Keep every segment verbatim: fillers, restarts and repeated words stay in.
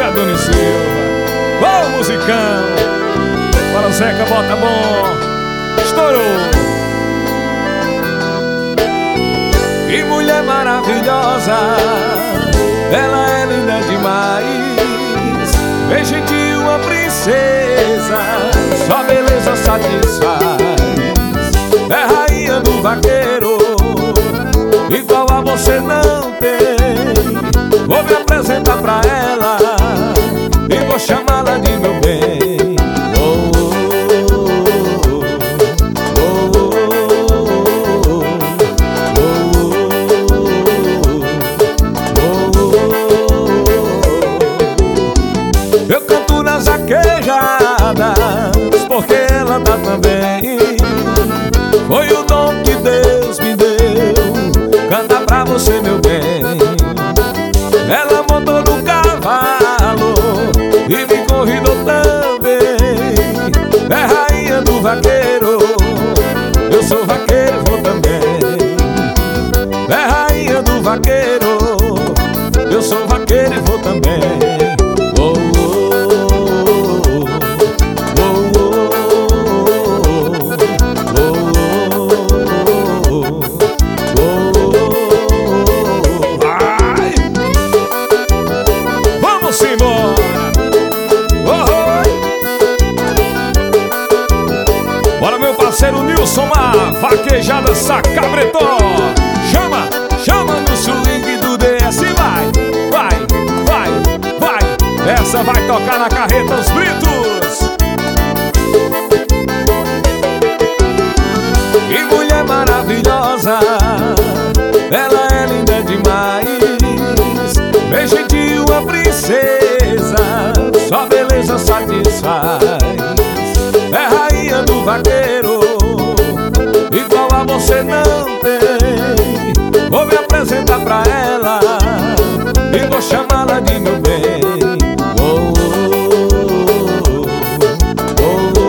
Doni Silva. Ô, musicão. Bora, Zeca, bota bom. Estourou. Que mulher maravilhosa, ela é linda demais. Bem gentil, uma princesa, sua beleza satisfaz. É rainha do vaqueiro, igual a você não tem. Vou me apresentar pra ela e vou chamá-la de meu bem. Oh, oh, oh, oh, oh. Eu canto nas vaquejadas porque ela tá também. Foi o dom que Deus me deu, cantar pra você, meu bem. Ela montou no cavalo e me convidou também. É rainha do vaqueiro, eu sou vaqueiro e vou também. É rainha do vaqueiro, eu sou vaqueiro e vou também. Oh, oh, oh, oh, oh. Ai! Vamos embora! Oh, oh. Bora, meu parceiro Nilson Mar, vaquejada Sacabretó. Chama, chama no swing do D S. Vai, vai, vai, vai. Essa vai tocar na carreta Os Britos. Que mulher maravilhosa, ela é linda demais. Bem gentil, uma princesa, sua beleza satisfaz. É rainha do vaqueiro, igual a você não tem. Vou me apresentar pra ela e vou chamá-la de meu bem. Oh, oh, oh,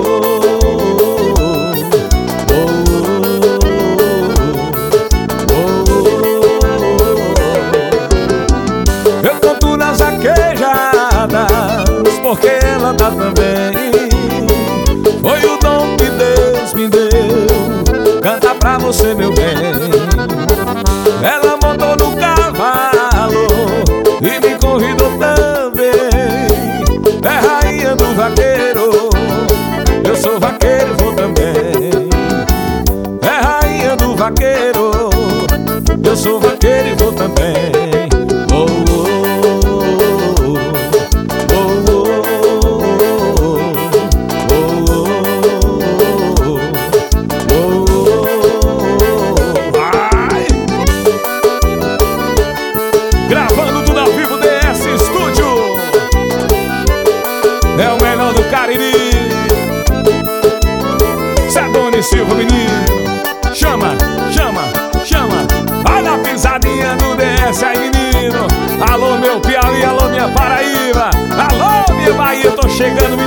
oh. Eu canto nas vaquejadas porque ela tá também. Foi o dom que Deus me deu, cantar pra você, meu bem. Ela montou no cavalo e me convidou também. É rainha do vaqueiro, eu sou vaqueiro e vou também. É rainha do vaqueiro, eu sou vaqueiro e vou também. Oh, oh, oh, oh, oh, oh. Vai! Gravando tudo ao vivo, D S Estúdio. É o melhor do Cariri. Doni Silva, menino. Chama, chama, chama. Olha a pisadinha do D S aí, menino. Alô, meu Piauí, alô, minha Paraíba. Alô, minha Bahia, tô chegando,